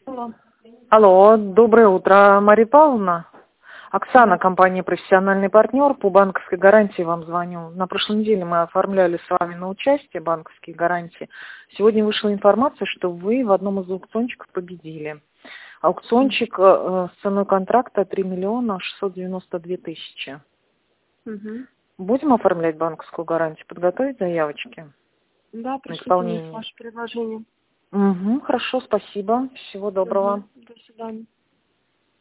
Алло. Алло, доброе утро, Мария Павловна. Оксана, компания «Профессиональный партнер», по банковской гарантии вам звоню. На прошлой неделе мы оформляли с вами на участие банковские гарантии. Сегодня вышла информация, что вы в одном из аукциончиков победили. Аукциончик с ценой контракта 3 миллиона 692 тысячи. Угу. Будем оформлять банковскую гарантию, подготовить заявочки Да, на пришлите мне исполнение? ваше предложение. Угу, хорошо, спасибо. Всего доброго. Угу. До свидания.